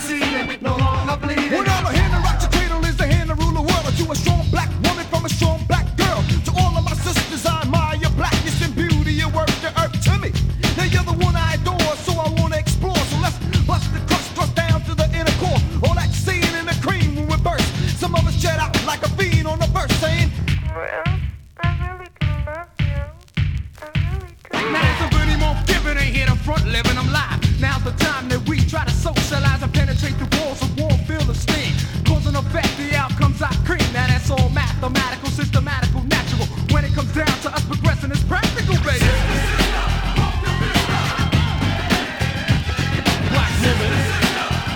conceding, no longer bleeding. When all the hand that rocks your cradle is the hand that rule the world. To a strong black woman from a strong black girl. To all of my sisters, I admire your blackness and beauty. Your work the earth to me. Now you're the one I adore, so I wanna explore. So let's bust the crust down to the inner core. All that seeing in the cream when we burst. Some of us jet out like a fiend on the verse, saying, Well, I really do love you. I really do. now there's a Benny more giving ain't here the front living, I'm live. Now's the time that we try to socialize and penetrate the walls of warm, feel the steam. Cause and effect, the outcomes I cream. Now that's all mathematical system.